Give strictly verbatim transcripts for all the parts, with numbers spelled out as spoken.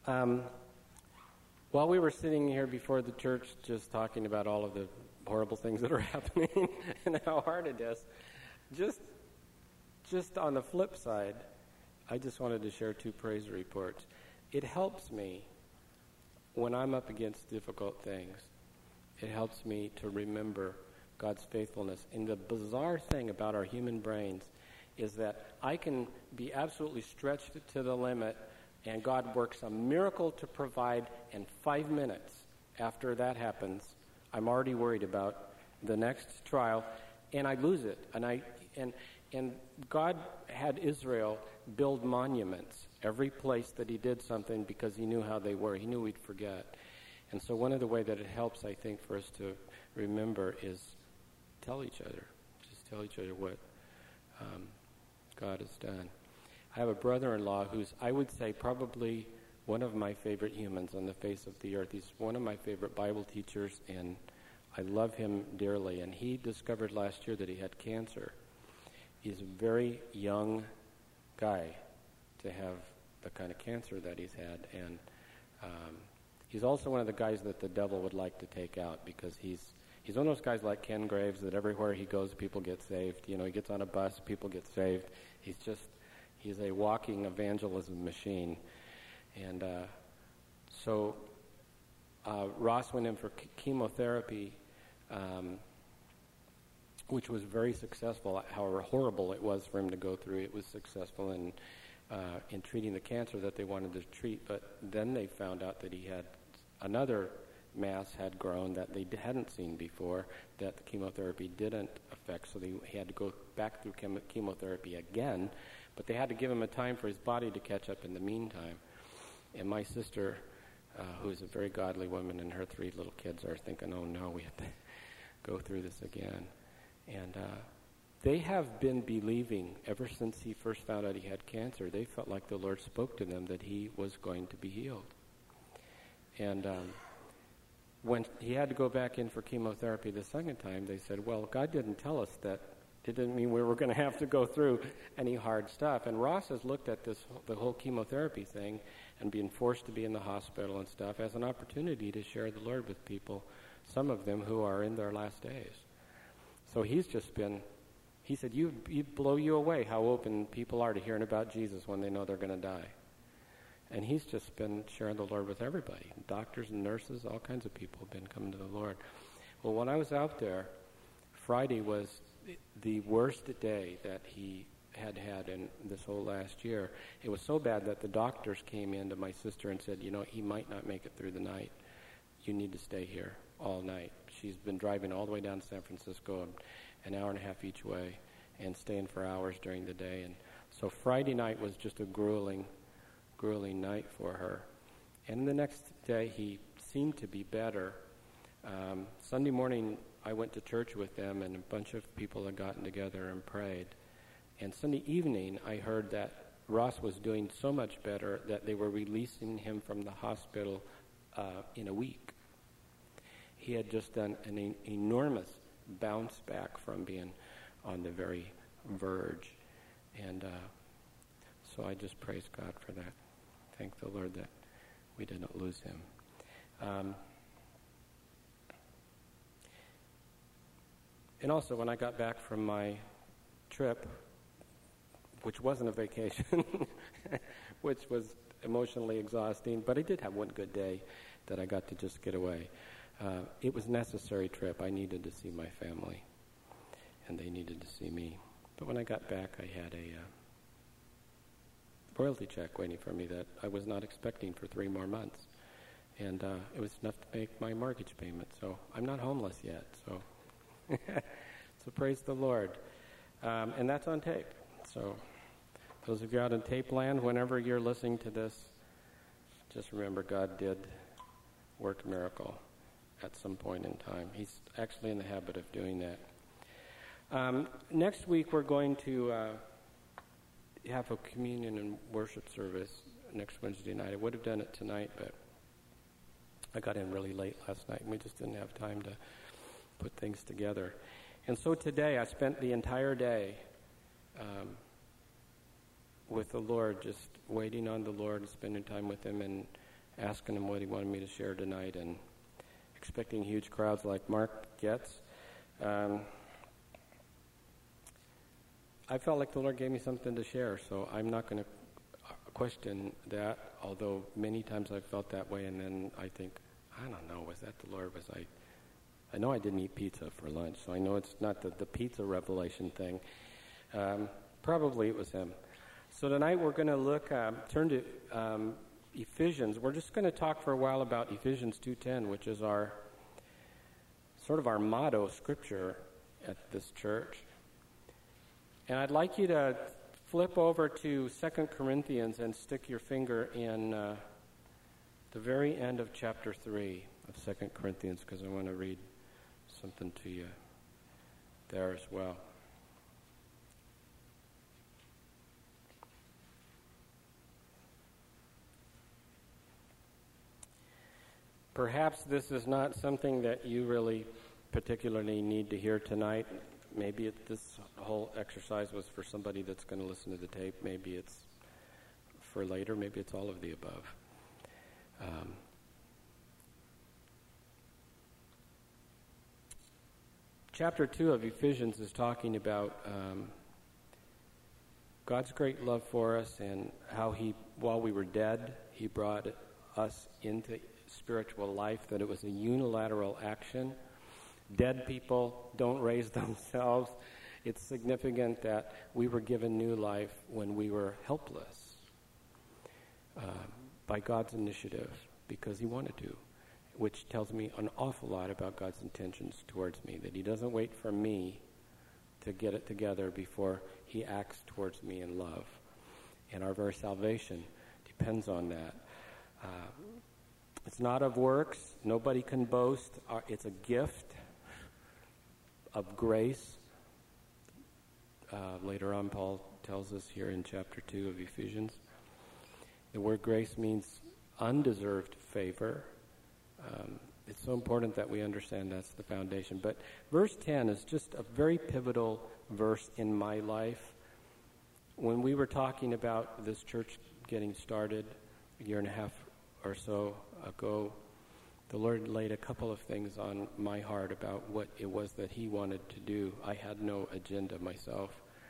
Um, while we were sitting here before the church just talking about all of the horrible things that are happening and how hard it is, just just on the flip side, I just wanted to share two praise reports. It helps me when I'm up against difficult things. It helps me to remember God's faithfulness. And the bizarre thing about our human brains is that I can be absolutely stretched to the limit, and God works a miracle to provide, and five minutes after that happens, I'm already worried about the next trial, and I lose it. And I and and God had Israel build monuments every place that he did something because he knew how they were. He knew we'd forget. And so one of the ways that it helps, I think, for us to remember is tell each other. Just tell each other what um, God has done. I have a brother-in-law who's, I would say, probably one of my favorite humans on the face of the earth. He's one of my favorite Bible teachers, and I love him dearly. And he discovered last year that he had cancer. He's a very young guy to have the kind of cancer that he's had. And um, he's also one of the guys that the devil would like to take out because he's he's one of those guys like Ken Graves that everywhere he goes, people get saved. You know, he gets on a bus, people get saved. He's just, he's a walking evangelism machine. And uh, so uh, Ross went in for ch- chemotherapy, um, which was very successful. However horrible it was for him to go through, it was successful in uh, in treating the cancer that they wanted to treat. But then they found out that he had another mass had grown that they hadn't seen before, that the chemotherapy didn't affect. So they, he had to go back through chem- chemotherapy again. But they had to give him a time for his body to catch up in the meantime. And my sister, uh, who is a very godly woman, and her three little kids are thinking, oh no, we have to go through this again. And uh, they have been believing ever since he first found out he had cancer. They felt like the Lord spoke to them that he was going to be healed. And um, when he had to go back in for chemotherapy the second time, they said, well, God didn't tell us that. It didn't mean we were going to have to go through any hard stuff. And Ross has looked at this, the whole chemotherapy thing and being forced to be in the hospital and stuff as an opportunity to share the Lord with people, some of them who are in their last days. So he's just been, he said, you, you blow you away how open people are to hearing about Jesus when they know they're going to die. And he's just been sharing the Lord with everybody. Doctors and nurses, all kinds of people have been coming to the Lord. Well, when I was out there, Friday was the worst day that he had had in this whole last year. It was so bad that the doctors came in to my sister and said, you know, he might not make it through the night. You need to stay here all night. She's been driving all the way down to San Francisco, an hour and a half each way, and staying for hours during the day. And so Friday night was just a grueling, grueling night for her. And the next day he seemed to be better. Um, Sunday morning I went to church with them, and a bunch of people had gotten together and prayed. And Sunday evening I heard that Ross was doing so much better that they were releasing him from the hospital uh, in a week. He had just done an e- enormous bounce back from being on the very verge. And uh, so I just praise God for that. Thank the Lord that we didn't lose him. Um, and also, when I got back from my trip, which wasn't a vacation, which was emotionally exhausting, but I did have one good day that I got to just get away. Uh, it was a necessary trip. I needed to see my family, and they needed to see me. But when I got back, I had a uh, royalty check waiting for me that I was not expecting for three more months. And uh, it was enough to make my mortgage payment. So I'm not homeless yet. So, so praise the Lord. Um, and that's on tape. So those of you out in tape land, whenever you're listening to this, just remember God did work a miracle at some point in time. He's actually in the habit of doing that. Um, next week we're going to uh, have a communion and worship service next Wednesday night. I would have done it tonight, but I got in really late last night, and we just didn't have time to put things together. And so today I spent the entire day um, with the Lord, just waiting on the Lord and spending time with him, and asking him what he wanted me to share tonight and expecting huge crowds like Mark gets. Um, I felt like the Lord gave me something to share, so I'm not going to question that, although many times I've felt that way, and then I think, I don't know, was that the Lord? Was I... I know I didn't eat pizza for lunch, so I know it's not the, the pizza revelation thing. Um, probably it was him. So tonight we're going to look, uh, turn to um, Ephesians. We're just going to talk for a while about Ephesians two ten, which is our sort of our motto scripture at this church. And I'd like you to flip over to Second Corinthians and stick your finger in uh, the very end of chapter three of Second Corinthians, because I want to read something to you there as well. Perhaps this is not something that you really particularly need to hear tonight. Maybe it, this whole exercise was for somebody that's going to listen to the tape. Maybe it's for later. Maybe it's all of the above. Um, Chapter two of Ephesians is talking about um, God's great love for us and how he, while we were dead, he brought us into spiritual life, that it was a unilateral action. Dead people don't raise themselves. It's significant that we were given new life when we were helpless uh, by God's initiative because he wanted to, which tells me an awful lot about God's intentions towards me, that he doesn't wait for me to get it together before he acts towards me in love. And our very salvation depends on that. Uh, it's not of works. Nobody can boast. Uh, it's a gift of grace. Uh, later on, Paul tells us here in chapter two of Ephesians. The word grace means undeserved favor. Um, it's so important that we understand that's the foundation. But verse ten is just a very pivotal verse in my life. When we were talking about this church getting started a year and a half or so ago, the Lord laid a couple of things on my heart about what it was that he wanted to do. I had no agenda myself.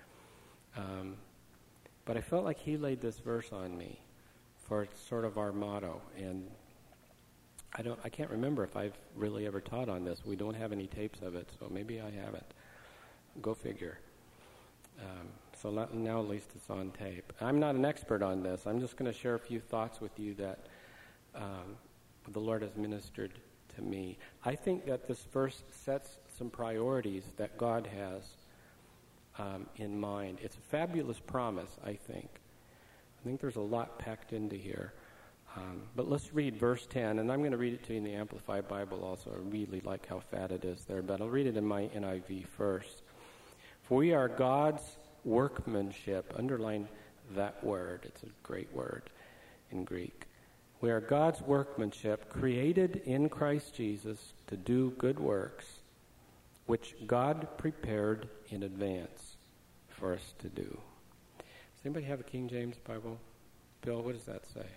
Um, but I felt like he laid this verse on me for sort of our motto. And I don't. I can't remember if I've really ever taught on this. We don't have any tapes of it, so maybe I haven't. Go figure. Um, so not, now at least it's on tape. I'm not an expert on this. I'm just going to share a few thoughts with you that um, the Lord has ministered to me. I think that this verse sets some priorities that God has um, in mind. It's a fabulous promise, I think. I think there's a lot packed into here. Um, but let's read verse ten, and I'm going to read it to you in the Amplified Bible also. I really like how fat it is there, but I'll read it in my N I V first. For we are God's workmanship. Underline that word. It's a great word in Greek. We are God's workmanship, created in Christ Jesus to do good works, which God prepared in advance for us to do. Does anybody have a King James Bible? Bill, what does that say?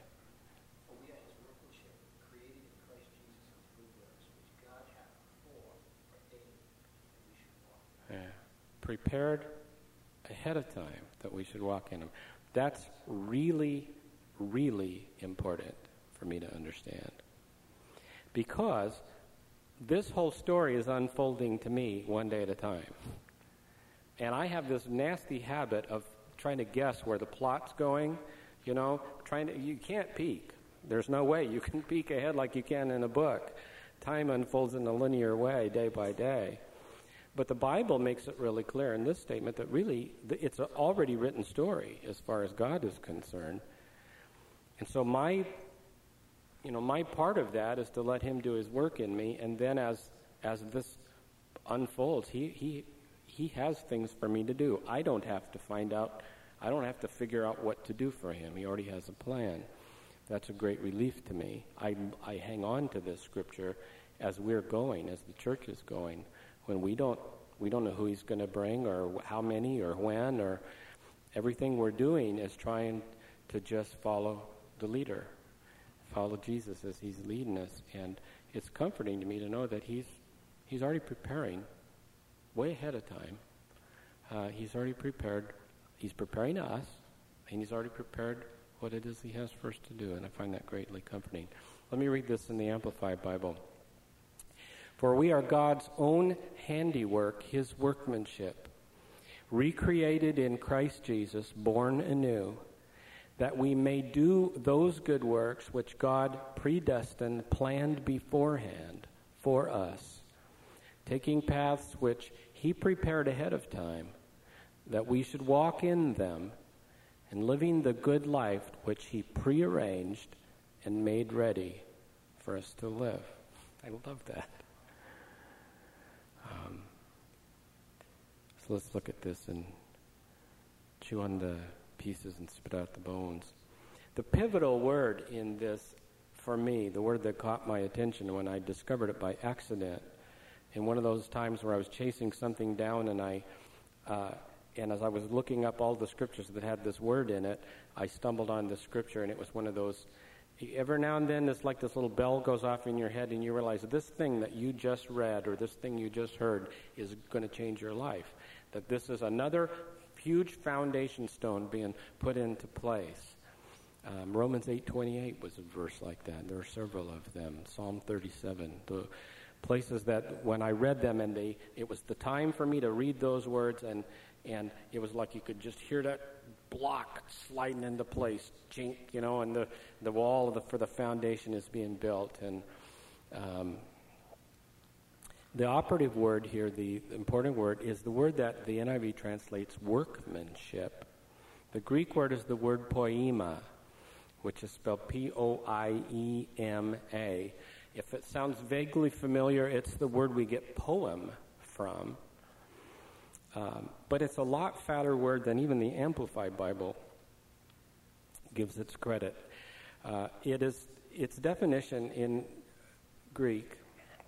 Prepared ahead of time that we should walk in them. That's really, really important for me to understand. Because this whole story is unfolding to me one day at a time. And I have this nasty habit of trying to guess where the plot's going. You know, trying to, you can't peek. There's no way you can peek ahead like you can in a book. Time unfolds in a linear way, day by day. But the Bible makes it really clear in this statement that really it's an already written story as far as God is concerned. And so my, you know, my part of that is to let him do his work in me, and then as as this unfolds, he he he has things for me to do. I don't have to find out. I don't have to figure out what to do for him. He already has a plan. That's a great relief to me. I I hang on to this scripture as we're going, as the church is going. When we don't, we don't know who he's going to bring or how many or when, or everything we're doing is trying to just follow the leader. follow Jesus as he's leading us. And it's comforting to me to know that he's he's already preparing way ahead of time. Uh, he's already prepared. He's preparing us, and he's already prepared what it is he has for us to do. And I find that greatly comforting. Let me read this in the Amplified Bible. For we are God's own handiwork, his workmanship, recreated in Christ Jesus, born anew, that we may do those good works which God predestined, planned beforehand for us, taking paths which he prepared ahead of time, that we should walk in them, and living the good life which he prearranged and made ready for us to live. I love that. Um, so let's look at this and chew on the pieces and spit out the bones. The pivotal word in this, for me, the word that caught my attention when I discovered it by accident, in one of those times where I was chasing something down and I, uh, and as I was looking up all the scriptures that had this word in it, I stumbled on this scripture, and it was one of those, every now and then it's like this little bell goes off in your head and you realize that this thing that you just read or this thing you just heard is going to change your life. That this is another huge foundation stone being put into place. Um, Romans eight twenty-eight was a verse like that. There are several of them. Psalm thirty-seven. The places that when I read them, and they, it was the time for me to read those words, and and it was like you could just hear that block sliding into place, chink, you know, and the the wall of the, for the foundation is being built. And um, the operative word here, the important word, is the word that the N I V translates workmanship. The Greek word is the word poema, which is spelled P O I E M A. If it sounds vaguely familiar, it's the word we get poem from. Um, but it's a lot fatter word than even the Amplified Bible gives its credit. Uh, it is its definition in Greek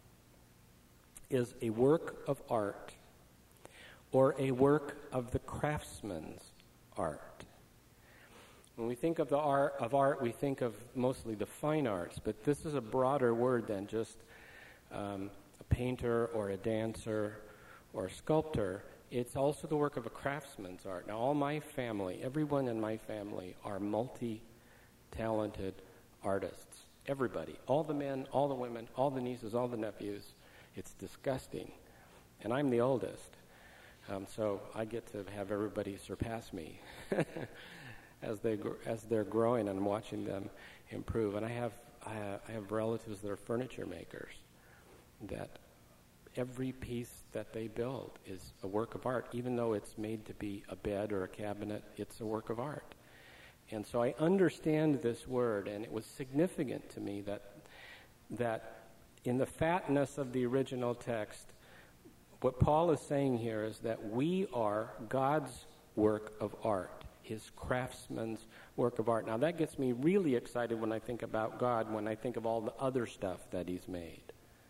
is a work of art or a work of the craftsman's art. When we think of the art of art, we think of mostly the fine arts, but this is a broader word than just um, a painter or a dancer or a sculptor. It's also the work of a craftsman's art. Now, all my family, everyone in my family, are multi-talented artists. Everybody, all the men, all the women, all the nieces, all the nephews. It's disgusting. And I'm the oldest, um, so I get to have everybody surpass me as they gr- as they're growing, and I'm watching them improve. And I have I have, I have relatives that are furniture makers, that every piece that they build is a work of art, even though it's made to be a bed or a cabinet. It's a work of art. And so I understand this word, and it was significant to me that that in the fatness of the original text, what Paul is saying here is that we are God's work of art, his craftsman's work of art. Now, that gets me really excited when I think about God, when I think of all the other stuff that he's made.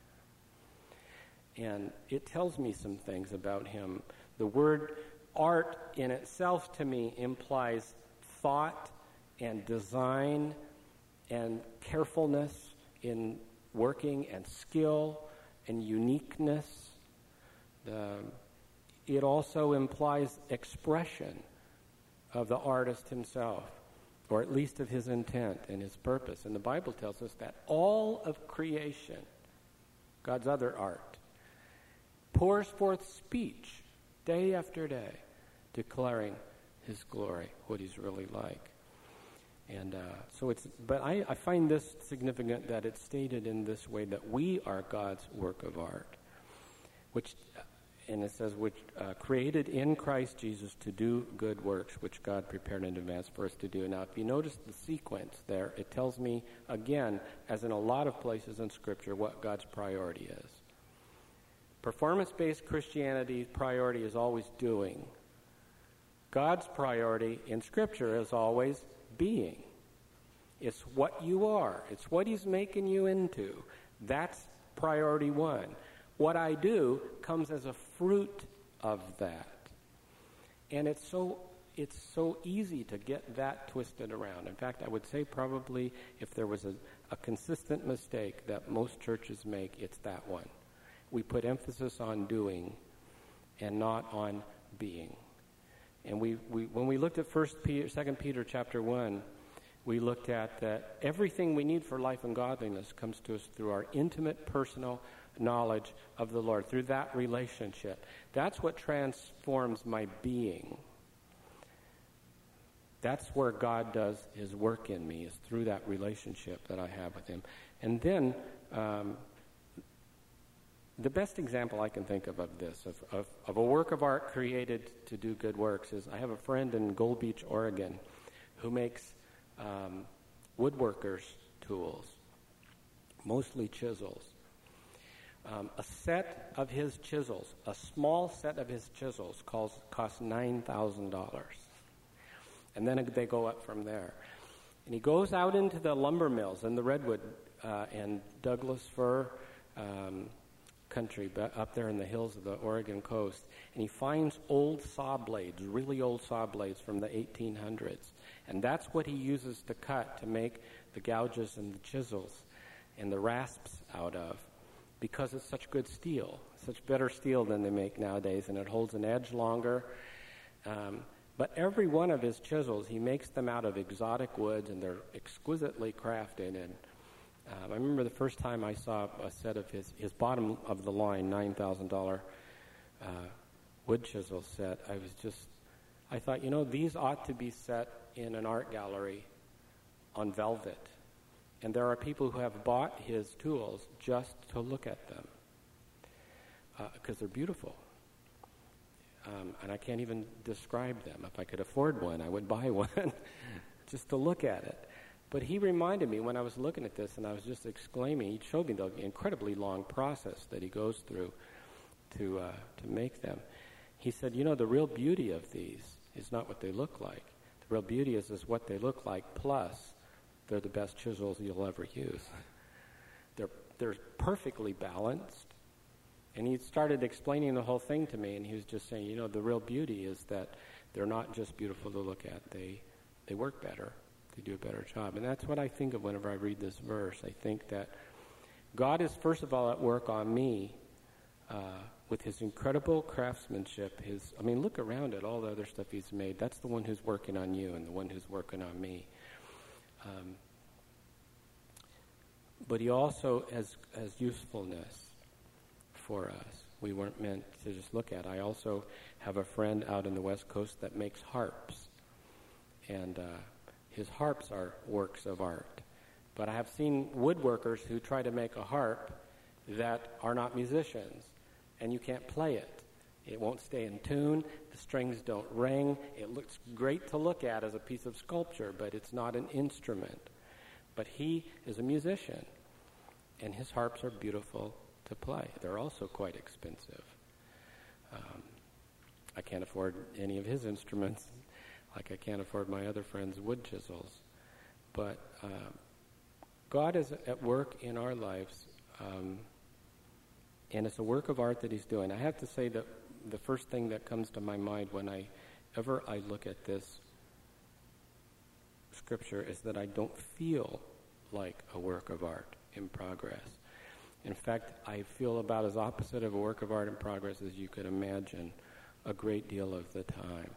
And it tells me some things about him. The word art in itself to me implies thought and design and carefulness in working and skill and uniqueness. The, it also implies expression of the artist himself, or at least of his intent and his purpose. And the Bible tells us that all of creation, God's other art, pours forth speech day after day, declaring his glory, what he's really like. And uh, so it's, but I, I find this significant that it's stated in this way, that we are God's work of art, which, and it says, which uh, created in Christ Jesus to do good works, which God prepared in advance for us to do. Now, if you notice the sequence there, it tells me, again, as in a lot of places in Scripture, what God's priority is. Performance-based Christianity's priority is always doing. God's priority in Scripture is always being. It's what you are. It's what he's making you into. That's priority one. What I do comes as a fruit of that. And it's so it's so easy to get that twisted around. In fact, I would say probably if there was a, a consistent mistake that most churches make, it's that one. We put emphasis on doing and not on being. And we, we when we looked at First Peter, Second Peter chapter one, we looked at that everything we need for life and godliness comes to us through our intimate personal knowledge of the Lord, through that relationship. That's what transforms my being. That's where God does his work in me, is through that relationship that I have with him. And then um, the best example I can think of of this, of, of, of a work of art created to do good works, is I have a friend in Gold Beach, Oregon, who makes um, woodworkers' tools, mostly chisels. Um, a set of his chisels, a small set of his chisels, costs, costs nine thousand dollars. And then they go up from there. And he goes out into the lumber mills in the redwood uh, and Douglas fir um, country up there in the hills of the Oregon coast, and he finds old saw blades, really old saw blades from the eighteen hundreds. And that's what he uses to cut, to make the gouges and the chisels and the rasps out of, because it's such good steel, such better steel than they make nowadays, and it holds an edge longer. Um, But every one of his chisels, he makes them out of exotic woods, and they're exquisitely crafted. And um, I remember the first time I saw a set of his, his bottom of the line nine thousand dollars uh, wood chisel set, I was just, I thought, you know, these ought to be set in an art gallery on velvet. And there are people who have bought his tools just to look at them because uh, they're beautiful. Um, and I can't even describe them. If I could afford one, I would buy one just to look at it. But he reminded me when I was looking at this, and I was just exclaiming, he showed me the incredibly long process that he goes through to uh, to make them. He said, you know, the real beauty of these is not what they look like. The real beauty is, is what they look like, plus they're the best chisels you'll ever use. They're, they're perfectly balanced. And he started explaining the whole thing to me, and he was just saying, you know, the real beauty is that they're not just beautiful to look at. They they work better. They do a better job. And that's what I think of whenever I read this verse. I think that God is, first of all, at work on me uh, with his incredible craftsmanship. His, I mean, look around at all the other stuff he's made. That's the one who's working on you and the one who's working on me. Um, but he also has, has usefulness for us. We weren't meant to just look at. I also have a friend out in the West Coast that makes harps, and uh, his harps are works of art. But I have seen woodworkers who try to make a harp that are not musicians, and you can't play it. It won't stay in tune. The strings don't ring. It looks great to look at as a piece of sculpture, but it's not an instrument. But he is a musician, and his harps are beautiful to play. They're also quite expensive. Um, I can't afford any of his instruments, like I can't afford my other friends' wood chisels. But um, God is at work in our lives, um, and it's a work of art that he's doing. I have to say that the first thing that comes to my mind whenever I look at this scripture is that I don't feel like a work of art in progress. In fact, I feel about as opposite of a work of art in progress as you could imagine a great deal of the time.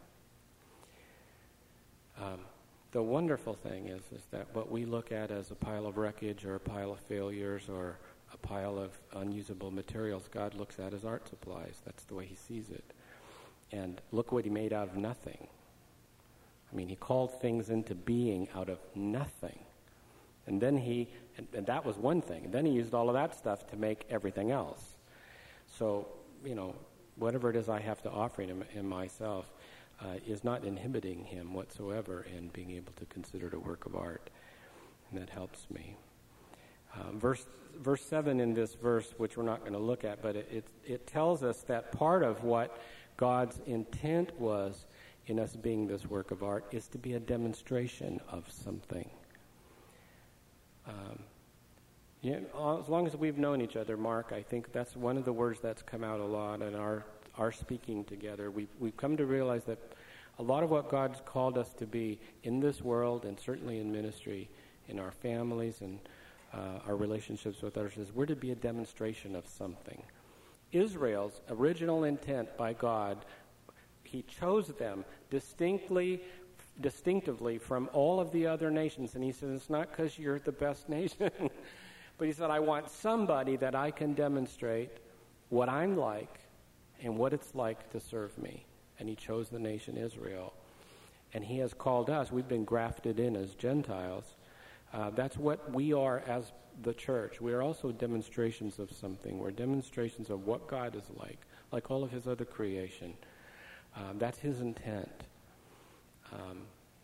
Um, the wonderful thing is, is that what we look at as a pile of wreckage or a pile of failures or a pile of unusable materials, God looks at as art supplies. That's the way he sees it. And look what he made out of nothing. I mean, he called things into being out of nothing. And then he, and, and that was one thing. And then he used all of that stuff to make everything else. So, you know, whatever it is I have to offer him in myself uh, is not inhibiting him whatsoever in being able to consider it a work of art. And that helps me. Um, verse verse seven in this verse, which we're not going to look at, but it, it, it tells us that part of what God's intent was in us being this work of art is to be a demonstration of something. Um, yeah, as long as we've known each other, Mark, I think that's one of the words that's come out a lot in our our speaking together. We've, we've come to realize that a lot of what God's called us to be in this world and certainly in ministry, in our families and uh, our relationships with others, is we're to be a demonstration of something. Israel's original intent by God, he chose them distinctly, distinctively from all of the other nations. And he said, it's not because you're the best nation, but he said, I want somebody that I can demonstrate what I'm like and what it's like to serve me. And he chose the nation Israel. And he has called us. We've been grafted in as Gentiles. Uh, that's what we are as the church. We are also demonstrations of something. We're demonstrations of what God is like, like all of his other creation. Um, that's his intent. Um,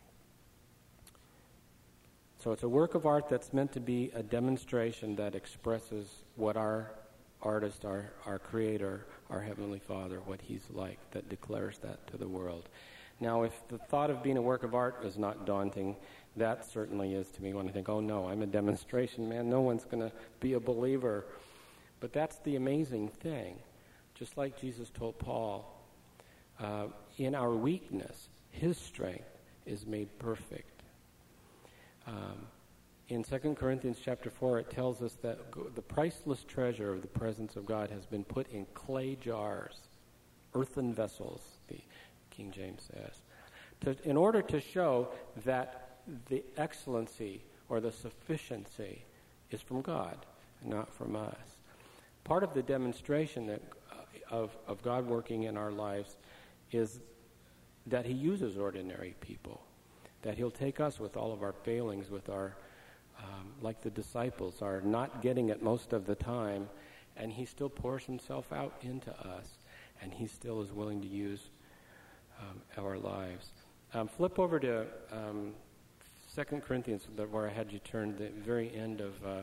so it's a work of art that's meant to be a demonstration that expresses what our artist, our, our creator, our Heavenly Father, what he's like, that declares that to the world. Now, if the thought of being a work of art is not daunting, that certainly is to me when I think, oh no, I'm a demonstration, man, no one's going to be a believer. But that's the amazing thing. Just like Jesus told Paul, uh, in our weakness, his strength is made perfect. Um, in Second Corinthians chapter four, it tells us that the priceless treasure of the presence of God has been put in clay jars, earthen vessels, the King James says, to, in order to show that the excellency or the sufficiency is from God, not from us. Part of the demonstration that, uh, of, of God working in our lives is that he uses ordinary people, that he'll take us with all of our failings, with our, um, like the disciples are not getting it most of the time, and he still pours himself out into us, and he still is willing to use um, our lives. Um, flip over to um, Second Corinthians, where I had you turn, the very end of uh,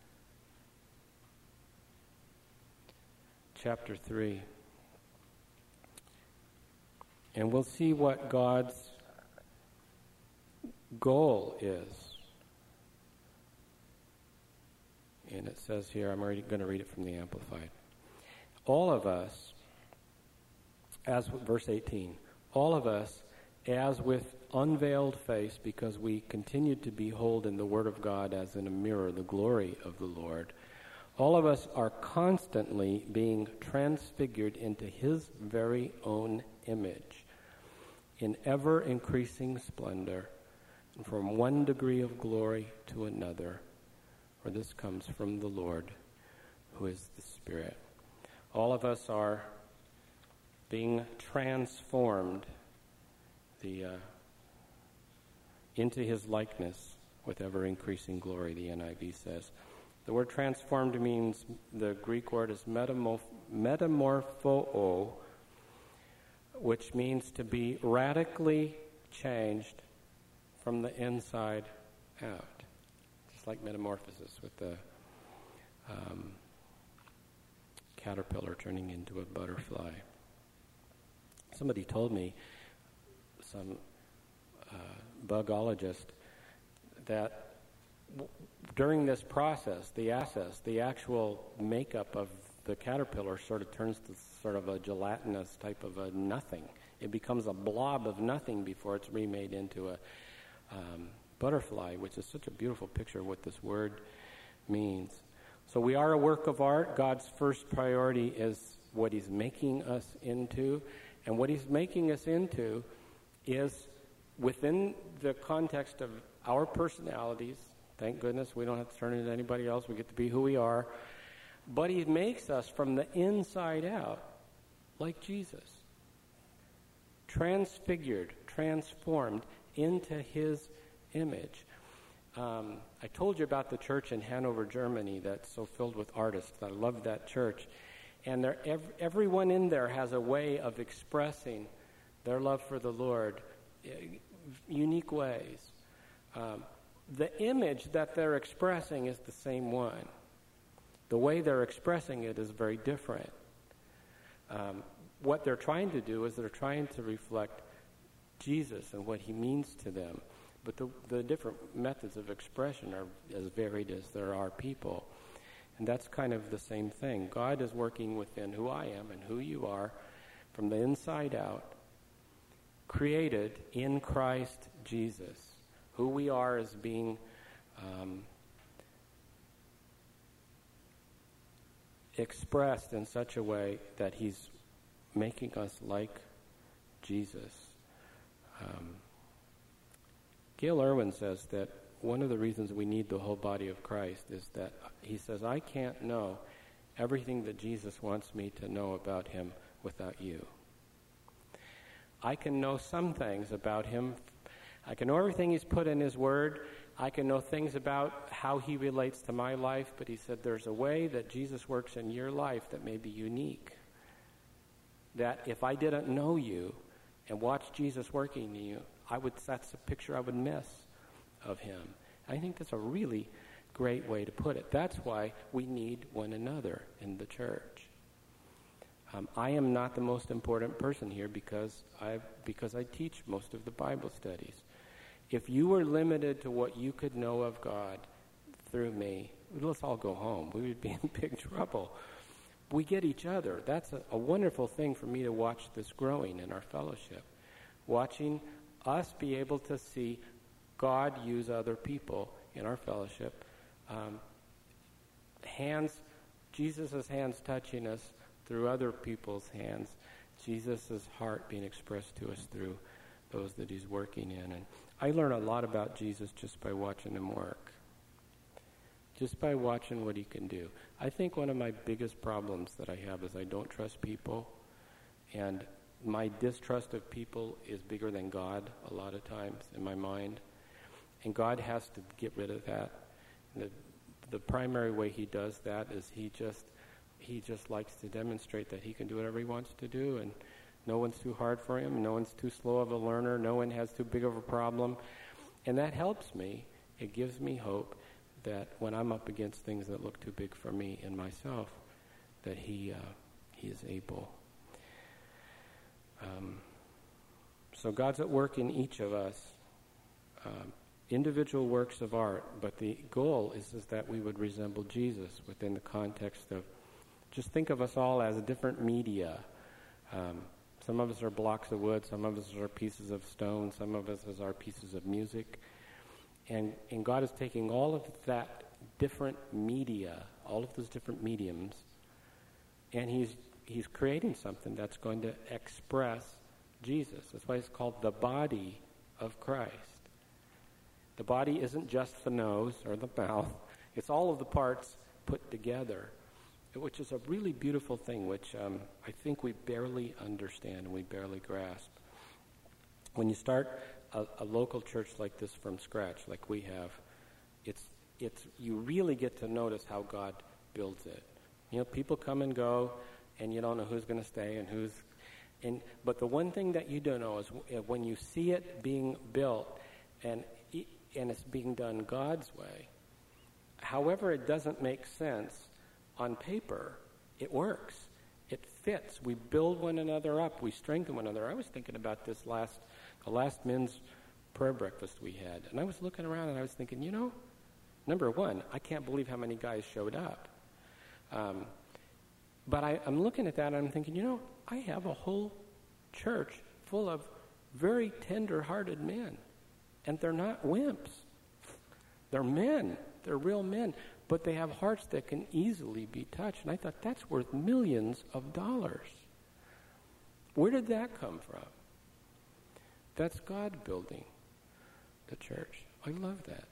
chapter three. And we'll see what God's goal is. And it says here, I'm already going to read it from the Amplified. All of us, as verse eighteen, all of us, as with unveiled face, because we continue to behold in the Word of God as in a mirror the glory of the Lord, all of us are constantly being transfigured into his very own image in ever-increasing splendor, and from one degree of glory to another, for this comes from the Lord, who is the Spirit. All of us are being transformed the, uh, into his likeness with ever-increasing glory, the N I V says. The word transformed means, the Greek word is metamorph- metamorpho, which means to be radically changed from the inside out. Just like metamorphosis with the um, caterpillar turning into a butterfly. Somebody told me, some uh, bugologist, that w- during this process, the access, the actual makeup of the caterpillar sort of turns to sort of a gelatinous type of a nothing. It becomes a blob of nothing before it's remade into a um, butterfly, which is such a beautiful picture of what this word means. So we are a work of art. God's first priority is what he's making us into. And what he's making us into is within the context of our personalities. Thank goodness we don't have to turn into anybody else. We get to be who we are. But he makes us from the inside out like Jesus. Transfigured, transformed into his image. Um, I told you about the church in Hanover, Germany that's so filled with artists. I love that church. And ev- everyone in there has a way of expressing their love for the Lord, uh, unique ways. Um, the image that they're expressing is the same one. The way they're expressing it is very different. Um, what they're trying to do is they're trying to reflect Jesus and what he means to them. But the, the different methods of expression are as varied as there are people. And that's kind of the same thing. God is working within who I am and who you are from the inside out, created in Christ Jesus. Who we are as being um, expressed in such a way that he's making us like Jesus. Um, Gail Irwin says that one of the reasons we need the whole body of Christ is that he says, I can't know everything that Jesus wants me to know about him without you. I can know some things about him. I can know everything he's put in his word. I can know things about how he relates to my life, but he said there's a way that Jesus works in your life that may be unique. That if I didn't know you and watch Jesus working in you, I would, that's a picture I would miss of him. I think that's a really great way to put it. That's why we need one another in the church. Um, I am not the most important person here because I because I teach most of the Bible studies. If you were limited to what you could know of God through me, let's all go home. We would be in big trouble. We get each other. That's a, a wonderful thing for me to watch this growing in our fellowship. Watching us be able to see God use other people in our fellowship. Um, hands, Jesus' hands touching us through other people's hands. Jesus' heart being expressed to us through those that he's working in. And I learn a lot about Jesus just by watching him work. Just by watching what he can do. I think one of my biggest problems that I have is I don't trust people. And my distrust of people is bigger than God a lot of times in my mind. And God has to get rid of that. The, the primary way he does that is he just he just likes to demonstrate that he can do whatever he wants to do, and no one's too hard for him, no one's too slow of a learner, no one has too big of a problem. And that helps me. It gives me hope that when I'm up against things that look too big for me and myself, that he uh, he is able. Um, so God's at work in each of us. Um, individual works of art, but the goal is, is that we would resemble Jesus within the context of, just think of us all as different media. Um, some of us are blocks of wood, some of us are pieces of stone, some of us are pieces of music. And, and God is taking all of that different media, all of those different mediums, and he's he's creating something that's going to express Jesus. That's why it's called the body of Christ. The body isn't just the nose or the mouth. It's all of the parts put together, which is a really beautiful thing, which um, I think we barely understand and we barely grasp. When you start a, a local church like this from scratch, like we have, it's it's you really get to notice how God builds it. You know, people come and go, and you don't know who's going to stay and who's... And, but the one thing that you don't know is when you see it being built and and it's being done God's way, however it doesn't make sense on paper, it works. It fits. We build one another up. We strengthen one another. I was thinking about this last, the last men's prayer breakfast we had, and I was looking around and I was thinking, you know, number one, I can't believe how many guys showed up. Um, but I, I'm looking at that and I'm thinking, you know, I have a whole church full of very tender-hearted men, and they're not wimps. They're men. They're real men. But they have hearts that can easily be touched. And I thought, that's worth millions of dollars. Where did that come from? That's God building the church. I love that.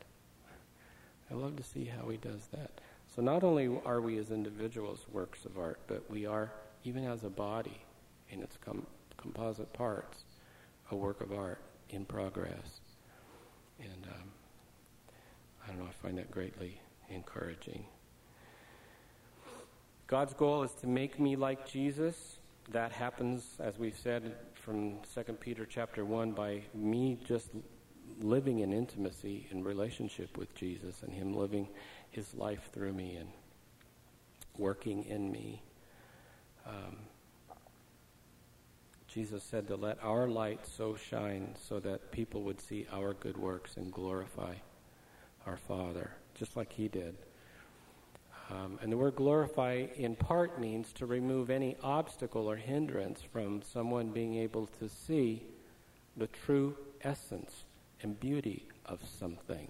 I love to see how he does that. So not only are we as individuals works of art, but we are, even as a body, in its com- composite parts, a work of art in progress. And um, I don't know, I find that greatly encouraging. God's goal is to make me like Jesus. That happens, as we've said from Second Peter chapter one, by me just living in intimacy and relationship with Jesus and him living his life through me and working in me. Um, Jesus said to let our light so shine so that people would see our good works and glorify our Father, just like he did. Um, and the word glorify in part means to remove any obstacle or hindrance from someone being able to see the true essence and beauty of something.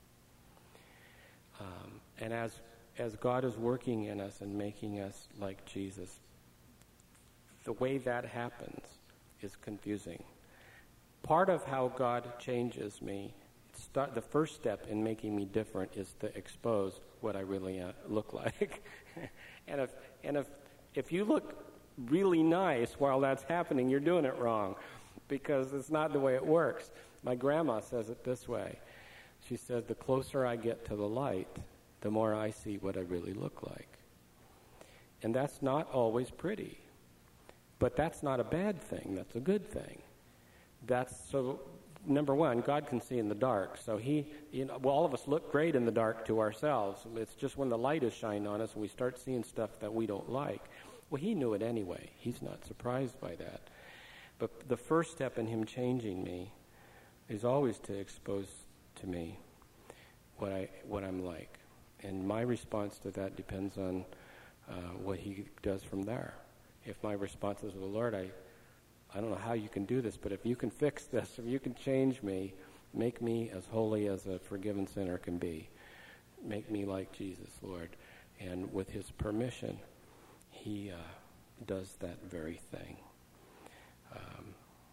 Um, and as as God is working in us and making us like Jesus, the way that happens is confusing. Part of how God changes me, start, the first step in making me different is to expose what I really uh, look like. and if and if if you look really nice while that's happening, you're doing it wrong, because it's not the way it works. My grandma says it this way. She says, the closer I get to the light, the more I see what I really look like. And that's not always pretty. But that's not a bad thing. That's a good thing. That's so, number one, God can see in the dark. So he, you know, well, all of us look great in the dark to ourselves. It's just when the light is shined on us and we start seeing stuff that we don't like. Well, he knew it anyway. He's not surprised by that. But the first step in him changing me is always to expose to me what I what I'm like. And my response to that depends on uh, what he does from there. If my response is, well, Lord, I, I don't know how you can do this, but if you can fix this, if you can change me, make me as holy as a forgiven sinner can be. Make me like Jesus, Lord. And with his permission, he uh, does that very thing. Um,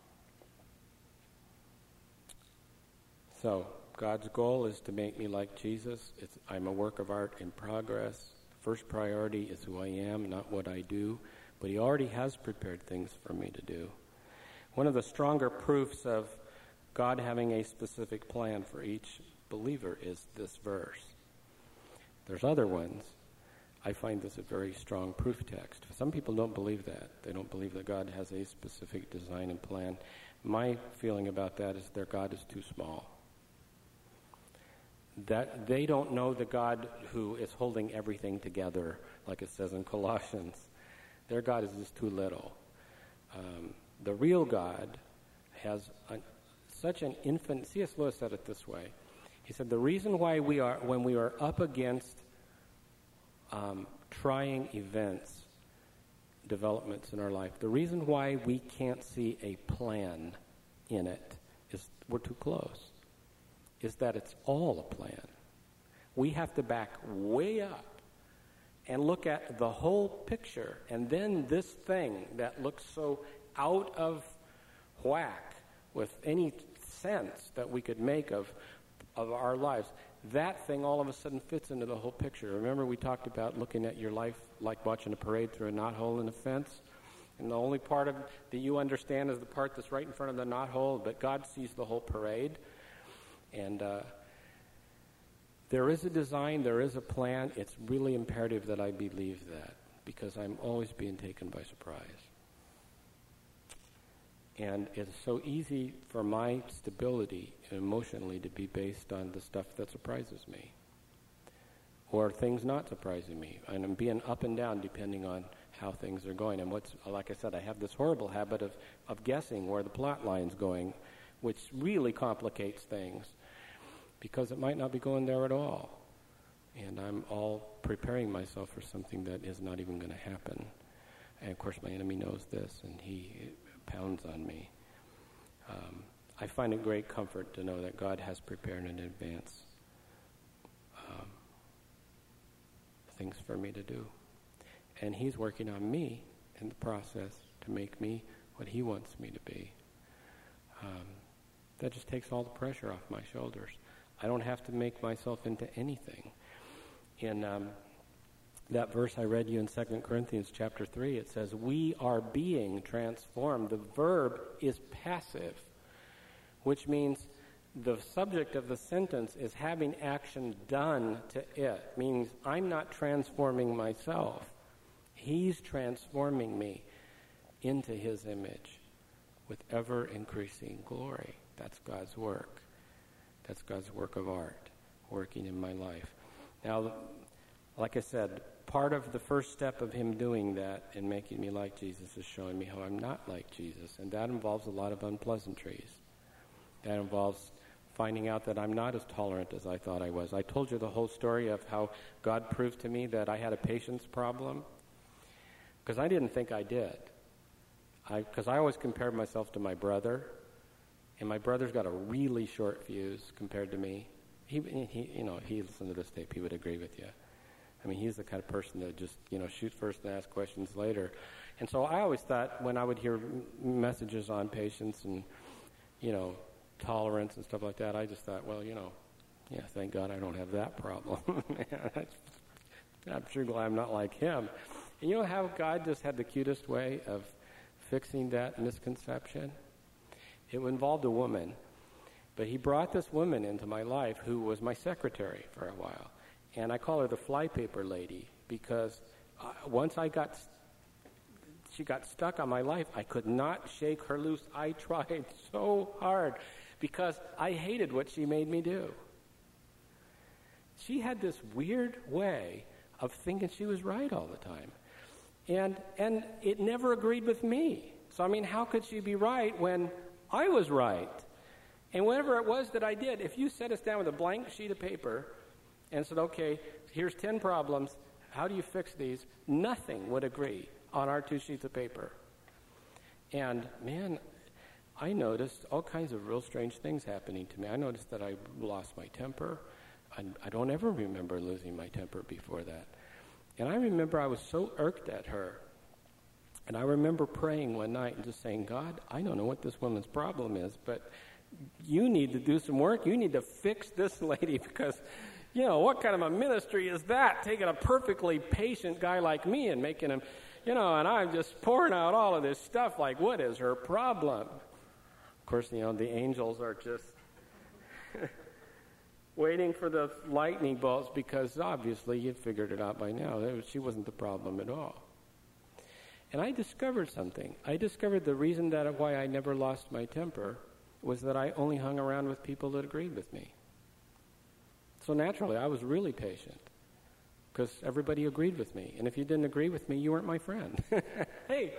so, God's goal is to make me like Jesus. It's, I'm a work of art in progress. First priority is who I am, not what I do. But he already has prepared things for me to do. One of the stronger proofs of God having a specific plan for each believer is this verse. There's other ones. I find this a very strong proof text. Some people don't believe that. They don't believe that God has a specific design and plan. My feeling about that is their God is too small. That they don't know the God who is holding everything together, like it says in Colossians. Their God is just too little. Um, the real God has an, such an infinite... C S Lewis said it this way. He said, the reason why we are, when we are up against um, trying events, developments in our life, the reason why we can't see a plan in it is we're too close. Is that it's all a plan. We have to back way up and look at the whole picture, and then this thing that looks so out of whack with any sense that we could make of of our lives, that thing all of a sudden fits into the whole picture. Remember we talked about looking at your life like watching a parade through a knothole in a fence? And the only part of that you understand is the part that's right in front of the knothole, but God sees the whole parade. And uh, there is a design, there is a plan. It's really imperative that I believe that, because I'm always being taken by surprise. And it's so easy for my stability emotionally to be based on the stuff that surprises me, or things not surprising me. And I'm being up and down depending on how things are going. And what's, like I said, I have this horrible habit of, of guessing where the plot line's going, which really complicates things, because it might not be going there at all. And I'm all preparing myself for something that is not even going to happen. And of course my enemy knows this, and he pounds on me. Um, I find it great comfort to know that God has prepared in advance um, things for me to do. And he's working on me in the process to make me what he wants me to be. Um, that just takes all the pressure off my shoulders. I don't have to make myself into anything. In um, that verse I read you in Second Corinthians chapter three, it says, we are being transformed. The verb is passive, which means the subject of the sentence is having action done to it. Means I'm not transforming myself. He's transforming me into his image with ever-increasing glory. That's God's work. That's God's work of art working in my life. Now, like I said, part of the first step of him doing that and making me like Jesus is showing me how I'm not like Jesus. And that involves a lot of unpleasantries. That involves finding out that I'm not as tolerant as I thought I was. I told you the whole story of how God proved to me that I had a patience problem, because I didn't think I did. Because I, I always compared myself to my brother, And my brother's got a really short fuse compared to me. He, he, you know, he listened to this tape, he would agree with you. I mean, he's the kind of person that just, you know, shoot first and ask questions later. And so I always thought when I would hear m- messages on patience and, you know, tolerance and stuff like that, I just thought, well, you know, yeah, thank God I don't have that problem. I'm sure glad I'm not like him. And you know how God just had the cutest way of fixing that misconception? It involved a woman. But he brought this woman into my life who was my secretary for a while. And I call her the flypaper lady because uh, once I got, she got stuck on my life, I could not shake her loose. I tried so hard because I hated what she made me do. She had this weird way of thinking she was right all the time. And and it never agreed with me. So, I mean, how could she be right when I was right? And whatever it was that I did, if you set us down with a blank sheet of paper and said, okay, here's ten problems, how do you fix these? Nothing would agree on our two sheets of paper. And, man, I noticed all kinds of real strange things happening to me. I noticed that I lost my temper. I, I don't ever remember losing my temper before that. And I remember I was so irked at her. And I remember praying one night and just saying, God, I don't know what this woman's problem is, but you need to do some work. You need to fix this lady because, you know, what kind of a ministry is that? Taking a perfectly patient guy like me and making him, you know, and I'm just pouring out all of this stuff like, what is her problem? Of course, you know, the angels are just waiting for the lightning bolts because obviously you figured it out by now. She wasn't the problem at all. And I discovered something. I discovered the reason that why I never lost my temper was that I only hung around with people that agreed with me. So naturally, I was really patient because everybody agreed with me. And if you didn't agree with me, you weren't my friend. Hey,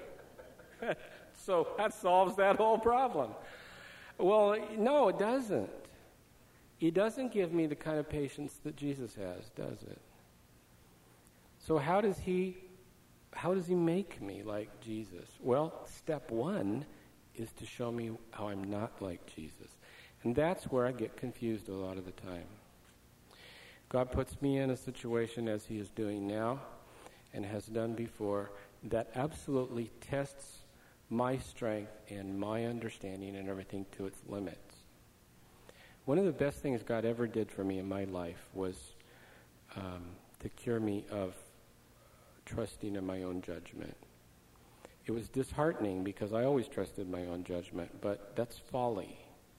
so that solves that whole problem. Well, no, it doesn't. It doesn't give me the kind of patience that Jesus has, does it? So how does he, how does he make me like Jesus? Well, step one is to show me how I'm not like Jesus. And that's where I get confused a lot of the time. God puts me in a situation, as he is doing now and has done before, that absolutely tests my strength and my understanding and everything to its limits. One of the best things God ever did for me in my life was um, to cure me of trusting in my own judgment. It was disheartening because I always trusted my own judgment, but that's folly.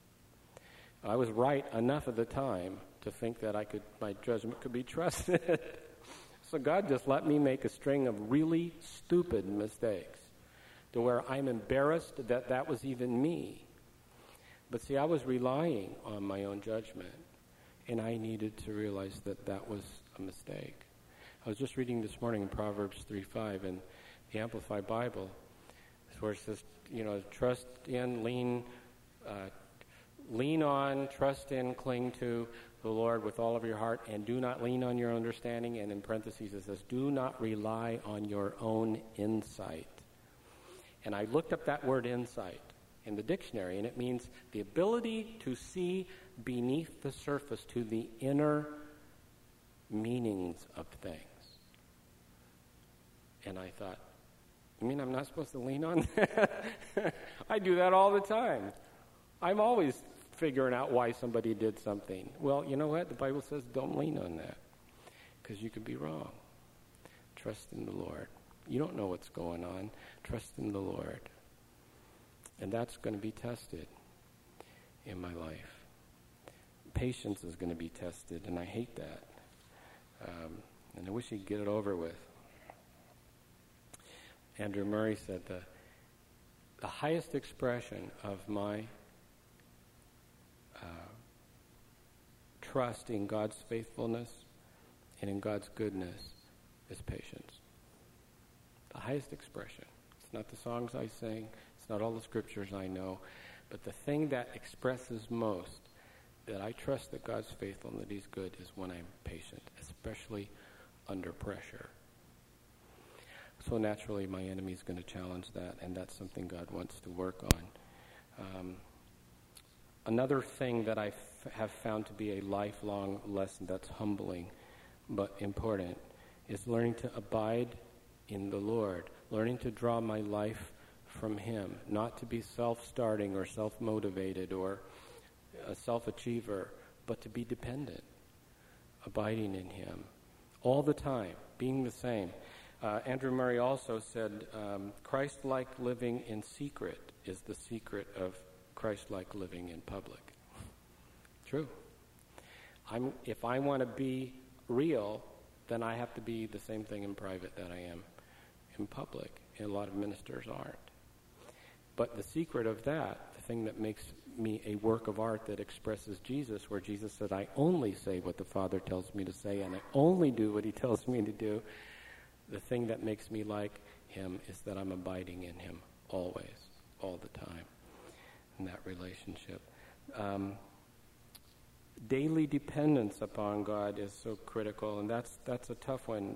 I was right enough of the time to think that I could, my judgment could be trusted. So God just let me make a string of really stupid mistakes to where I'm embarrassed that that was even me. But see, I was relying on my own judgment, and I needed to realize that that was a mistake. I was just reading this morning in Proverbs three five in the Amplified Bible, where it says, you know, trust in, lean, uh, lean on, trust in, cling to the Lord with all of your heart, and do not lean on your understanding. And in parentheses it says, do not rely on your own insight. And I looked up that word insight in the dictionary, and it means the ability to see beneath the surface to the inner meanings of things. And I thought, you mean I'm not supposed to lean on that? I do that all the time. I'm always figuring out why somebody did something. Well, you know what? The Bible says don't lean on that because you could be wrong. Trust in the Lord. You don't know what's going on. Trust in the Lord. And that's going to be tested in my life. Patience is going to be tested, and I hate that. Um, and I wish he'd get it over with. Andrew Murray said the, the highest expression of my uh, trust in God's faithfulness and in God's goodness is patience. The highest expression. It's not the songs I sing. It's not all the scriptures I know. But the thing that expresses most that I trust that God's faithful and that he's good is when I'm patient, especially under pressure. So naturally, my enemy's going to challenge that, and that's something God wants to work on. Um, another thing that I f- have found to be a lifelong lesson that's humbling but important is learning to abide in the Lord, learning to draw my life from Him, not to be self-starting or self-motivated or a self-achiever, but to be dependent, abiding in Him all the time, being the same. Uh, Andrew Murray also said, um, Christ-like living in secret is the secret of Christ-like living in public. True. I'm, if I want to be real, then I have to be the same thing in private that I am in public. And a lot of ministers aren't. But the secret of that, the thing that makes me a work of art that expresses Jesus, where Jesus said, I only say what the Father tells me to say, and I only do what He tells me to do, the thing that makes me like Him is that I'm abiding in Him always, all the time, in that relationship. Um, daily dependence upon God is so critical, and that's that's a tough one.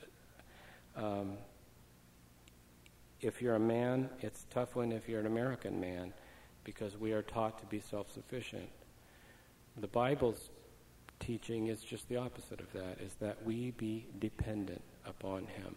Um, if you're a man, it's a tough one if you're an American man, because we are taught to be self-sufficient. The Bible's teaching is just the opposite of that, is that we be dependent upon Him.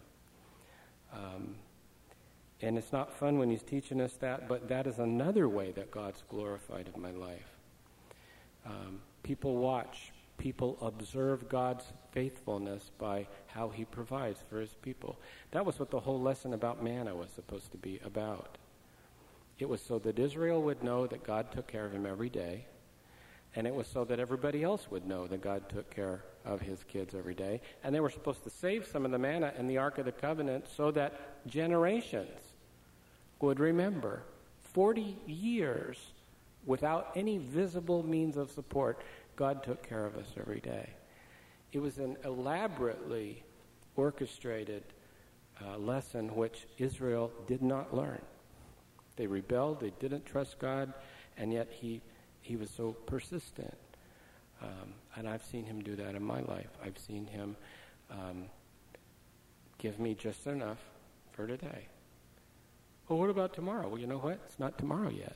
Um, and it's not fun when He's teaching us that, but that is another way that God's glorified in my life. Um, people watch, people observe God's faithfulness by how He provides for His people. That was what the whole lesson about manna was supposed to be about. It was so that Israel would know that God took care of him every day, and it was so that everybody else would know that God took care of His kids every day. And they were supposed to save some of the manna in the Ark of the Covenant so that generations would remember. Forty years without any visible means of support, God took care of us every day. It was an elaborately orchestrated uh, lesson which Israel did not learn. They rebelled, they didn't trust God, and yet He he was so persistent. Um, and I've seen Him do that in my life. I've seen Him um, give me just enough for today. Well, what about tomorrow? Well, you know what? It's not tomorrow yet.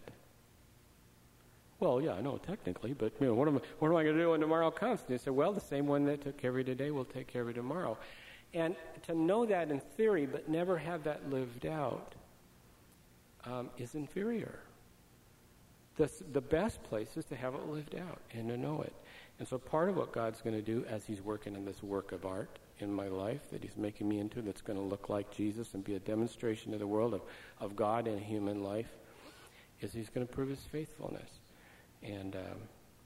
Well, yeah, I know technically, but you know, what am I, what am I going to do when tomorrow comes? And they said, well, the same one that took care of you today will take care of you tomorrow. And to know that in theory, but never have that lived out, um, is inferior. The, the best place is to have it lived out and to know it. And so part of what God's going to do as He's working in this work of art in my life that He's making me into, that's going to look like Jesus and be a demonstration to the world of, of God in human life, is He's going to prove His faithfulness. And um,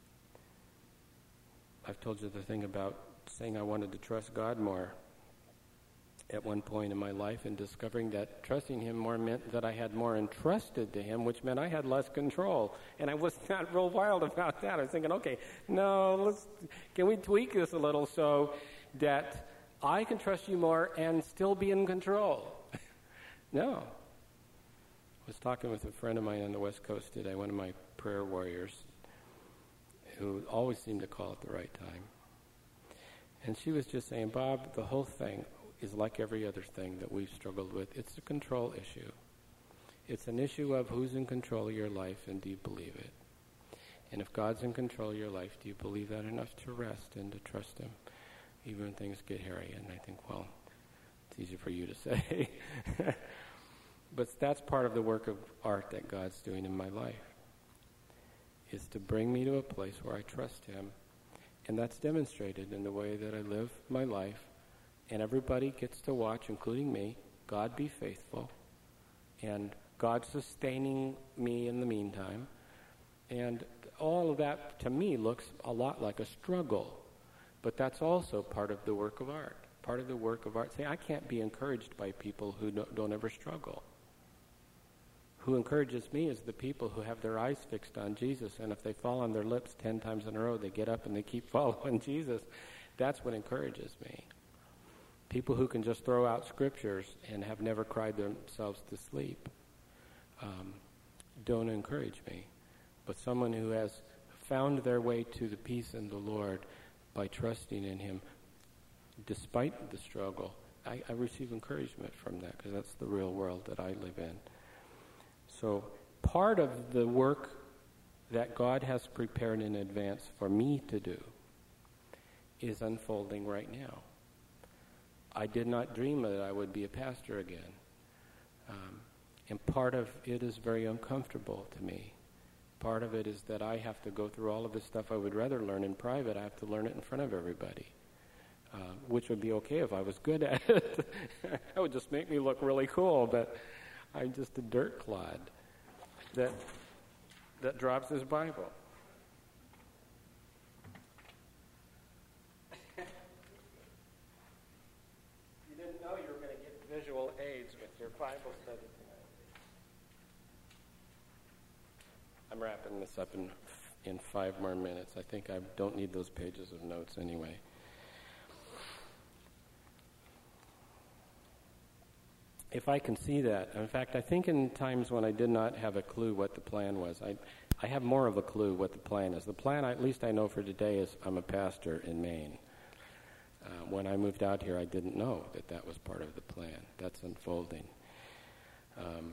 I've told you the thing about saying I wanted to trust God more at one point in my life, and discovering that trusting Him more meant that I had more entrusted to Him, which meant I had less control. And I was not real wild about that. I was thinking, okay, no, let's can we tweak this a little so that I can trust You more and still be in control? No. I was talking with a friend of mine on the West Coast today, one of my prayer warriors, who always seemed to call at the right time. And she was just saying, Bob, the whole thing is like every other thing that we've struggled with. It's a control issue. It's an issue of who's in control of your life, and do you believe it? And if God's in control of your life, do you believe that enough to rest and to trust Him, even when things get hairy? And I think, well, it's easy for you to say. But that's part of the work of art that God's doing in my life, is to bring me to a place where I trust Him. And that's demonstrated in the way that I live my life. And everybody gets to watch, including me, God be faithful. And God sustaining me in the meantime. And all of that, to me, looks a lot like a struggle. But that's also part of the work of art. Part of the work of art. See, I can't be encouraged by people who don't, don't ever struggle. Who encourages me is the people who have their eyes fixed on Jesus. And if they fall on their lips ten times in a row, they get up and they keep following Jesus. That's what encourages me. People who can just throw out scriptures and have never cried themselves to sleep um, don't encourage me. But someone who has found their way to the peace in the Lord by trusting in Him, despite the struggle, I, I receive encouragement from that, because that's the real world that I live in. So part of the work that God has prepared in advance for me to do is unfolding right now. I did not dream that I would be a pastor again. Um, and part of it is very uncomfortable to me. Part of it is that I have to go through all of this stuff I would rather learn in private. I have to learn it in front of everybody, uh, which would be okay if I was good at it. That would just make me look really cool, but I'm just a dirt clod that that drops his Bible. You didn't know you were going to get visual aids with your Bible study tonight. I'm wrapping this up in in five more minutes. I think I don't need those pages of notes anyway. If I can see that, in fact, I think in times when I did not have a clue what the plan was, I I have more of a clue what the plan is. The plan, at least I know for today, is I'm a pastor in Maine. Uh, when I moved out here, I didn't know that that was part of the plan. That's unfolding. Um,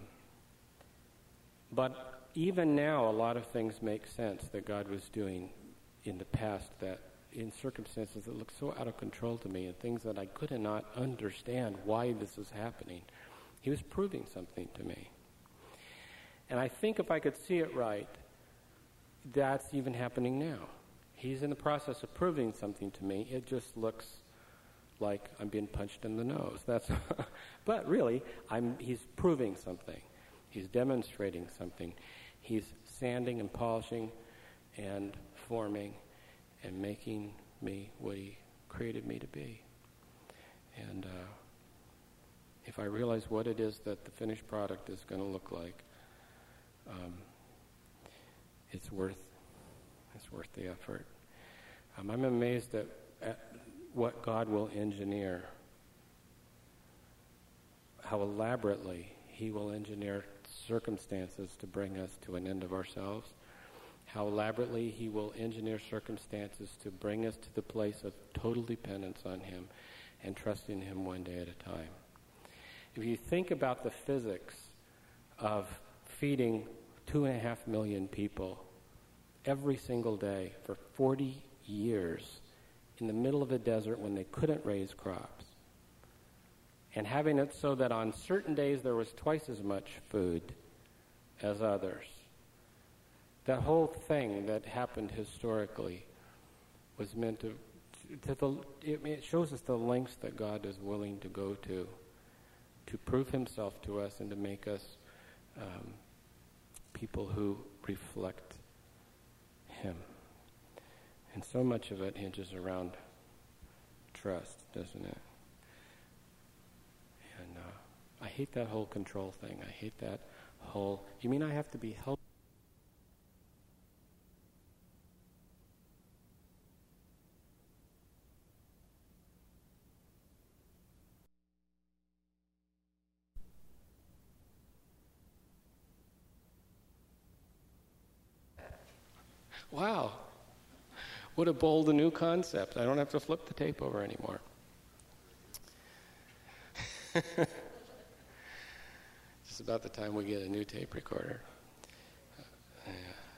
but even now, a lot of things make sense that God was doing in the past, that in circumstances that look so out of control to me and things that I could not understand why this was happening. He was proving something to me. And I think if I could see it right, that's even happening now. He's in the process of proving something to me. It just looks like I'm being punched in the nose. That's, but really, I'm. He's proving something. He's demonstrating something. He's sanding and polishing and forming and making me what he created me to be. And uh, if I realize what it is that the finished product is going to look like, um, it's worth it's worth the effort. Um, I'm amazed at, at what God will engineer, how elaborately he will engineer circumstances to bring us to an end of ourselves, how elaborately he will engineer circumstances to bring us to the place of total dependence on him and trusting him one day at a time. If you think about the physics of feeding two and a half million people every single day for forty years in the middle of a desert when they couldn't raise crops, and having it so that on certain days there was twice as much food as others. That whole thing that happened historically was meant to, to the, it, it shows us the lengths that God is willing to go to, to prove himself to us and to make us um, people who reflect him. And so much of it hinges around trust, doesn't it? And uh, I hate that whole control thing. I hate that whole, you mean I have to be helped? Wow, what a bold new concept. I don't have to flip the tape over anymore. Just about the time we get a new tape recorder. Uh, yeah.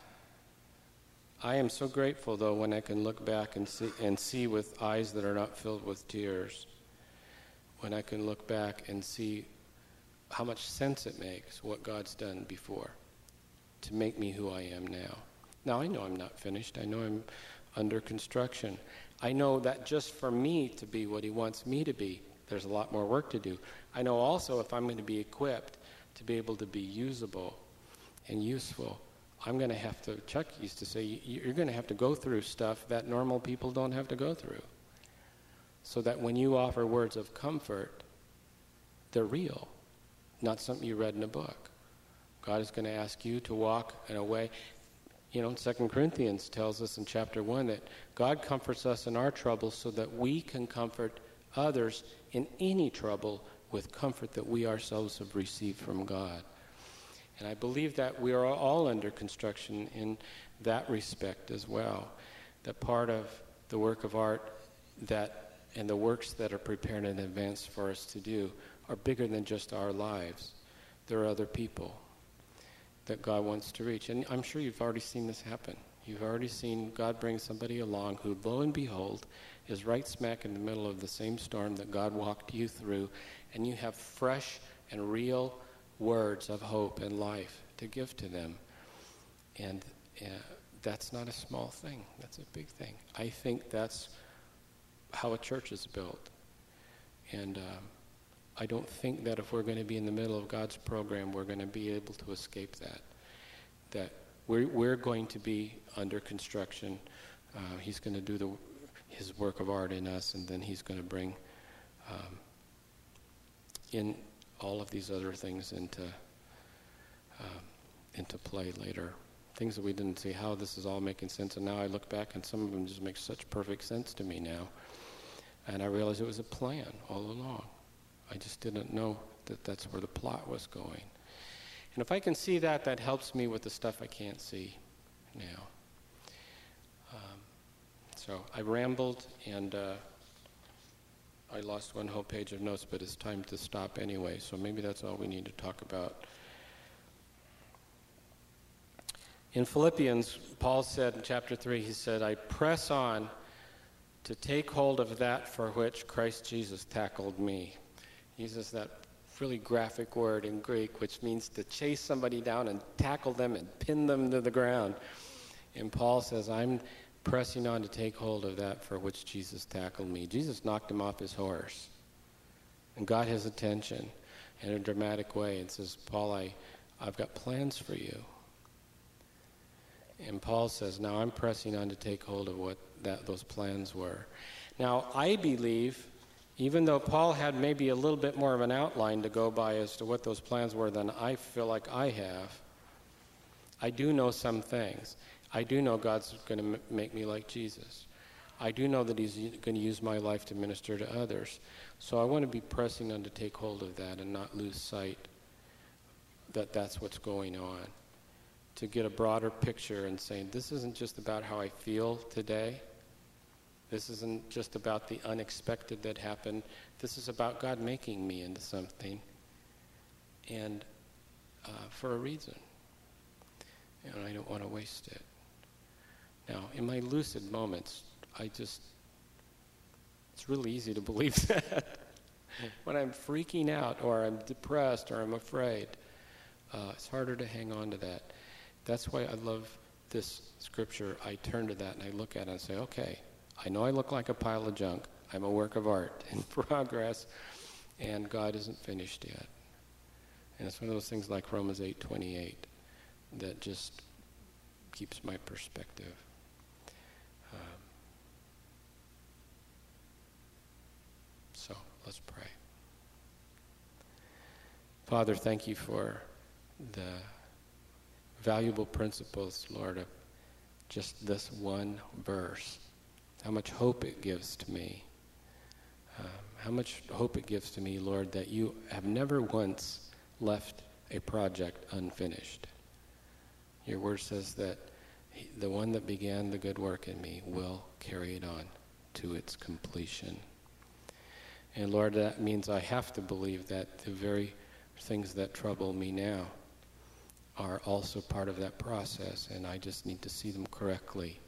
I am so grateful, though, when I can look back and see, and see with eyes that are not filled with tears, when I can look back and see how much sense it makes what God's done before to make me who I am now. Now, I know I'm not finished. I know I'm under construction. I know that just for me to be what he wants me to be, there's a lot more work to do. I know also if I'm going to be equipped to be able to be usable and useful, I'm going to have to, Chuck used to say, you're going to have to go through stuff that normal people don't have to go through. So that when you offer words of comfort, they're real, not something you read in a book. God is going to ask you to walk in a way. You know, Second Corinthians tells us in chapter one that God comforts us in our troubles so that we can comfort others in any trouble with comfort that we ourselves have received from God. And I believe that we are all under construction in that respect as well. That part of the work of art that and the works that are prepared in advance for us to do are bigger than just our lives. There are other people. that God wants to reach. And I'm sure you've already seen this happen. You've already seen God bring somebody along who, lo and behold, is right smack in the middle of the same storm that God walked you through, and you have fresh and real words of hope and life to give to them. And uh, that's not a small thing. That's a big thing. I think that's how a church is built. And um, I don't think that if we're going to be in the middle of God's program, we're going to be able to escape that. That we're, we're going to be under construction. Uh, he's going to do the, his work of art in us, and then he's going to bring um, in all of these other things into um, into play later. Things that we didn't see how this is all making sense, and now I look back and some of them just make such perfect sense to me now. And I realized it was a plan all along. I just didn't know that that's where the plot was going. And if I can see that, that helps me with the stuff I can't see now. Um, so I rambled, and uh, I lost one whole page of notes, but it's time to stop anyway, so maybe that's all we need to talk about. In Philippians, Paul said in chapter three, he said, I press on to take hold of that for which Christ Jesus tackled me. He uses that really graphic word in Greek, which means to chase somebody down and tackle them and pin them to the ground. And Paul says, I'm pressing on to take hold of that for which Jesus tackled me. Jesus knocked him off his horse and got his attention in a dramatic way and says, Paul, I, I've got plans for you. And Paul says, now I'm pressing on to take hold of what that those plans were. Now, I believe, even though Paul had maybe a little bit more of an outline to go by as to what those plans were than I feel like I have, I do know some things. I do know God's going to m- make me like Jesus. I do know that he's going to use my life to minister to others. So I want to be pressing on to take hold of that and not lose sight that that's what's going on. To get a broader picture and saying, this isn't just about how I feel today. This isn't just about the unexpected that happened. This is about God making me into something, and uh, for a reason. And I don't want to waste it. Now, in my lucid moments, I just, it's really easy to believe that. When I'm freaking out, or I'm depressed, or I'm afraid, uh, it's harder to hang on to that. That's why I love this scripture. I turn to that and I look at it and say, okay, I know I look like a pile of junk. I'm a work of art in progress, and God isn't finished yet. And it's one of those things like Romans eight twenty-eight that just keeps my perspective. Um, so let's pray. Father, thank you for the valuable principles, Lord, of just this one verse. How much hope it gives to me. Um, how much hope it gives to me, Lord, that you have never once left a project unfinished. Your word says that he, the one that began the good work in me will carry it on to its completion. And Lord, that means I have to believe that the very things that trouble me now are also part of that process, and I just need to see them correctly.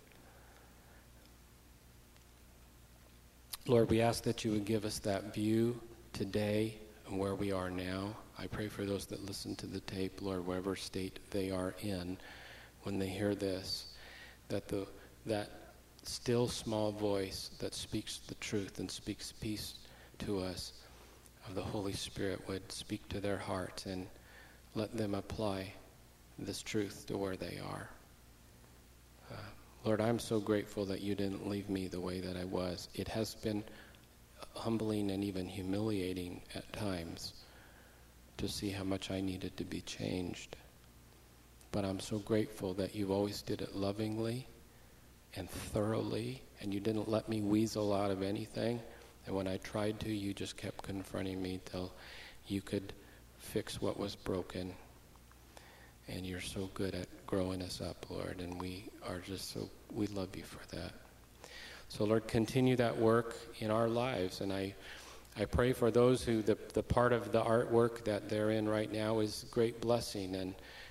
Lord, we ask that you would give us that view today and where we are now. I pray for those that listen to the tape, Lord, whatever state they are in, when they hear this, that the that still small voice that speaks the truth and speaks peace to us of the Holy Spirit would speak to their hearts and let them apply this truth to where they are. Uh, Lord, I'm so grateful that you didn't leave me the way that I was. It has been humbling and even humiliating at times to see how much I needed to be changed. But I'm so grateful that you always did it lovingly and thoroughly, and you didn't let me weasel out of anything. And when I tried to, you just kept confronting me till you could fix what was broken. And you're so good at growing us up, Lord, and we are just so, we love you for that. So, Lord, continue that work in our lives, and I I pray for those who, the, the part of the artwork that they're in right now is great blessing, and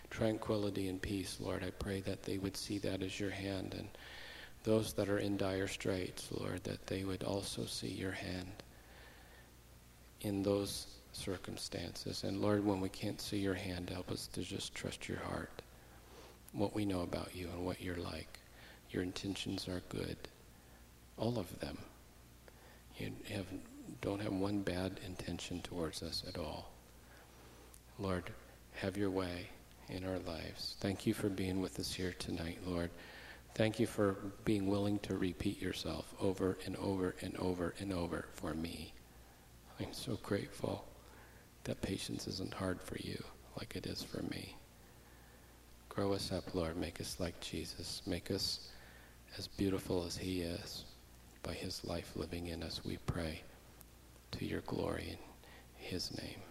tranquility and peace, Lord. I pray that they would see that as your hand, and those that are in dire straits, Lord, that they would also see your hand in those circumstances. And Lord, when we can't see your hand, help us to just trust your heart, what we know about you and what you're like. Your intentions are good, all of them. You have, don't have one bad intention towards us at all. Lord, have your way in our lives. Thank you for being with us here tonight, Lord. Thank you for being willing to repeat yourself over and over and over and over for me. I'm so grateful that patience isn't hard for you like it is for me. Grow us up, Lord. Make us like Jesus. Make us as beautiful as he is by his life living in us, we pray, to your glory in his name.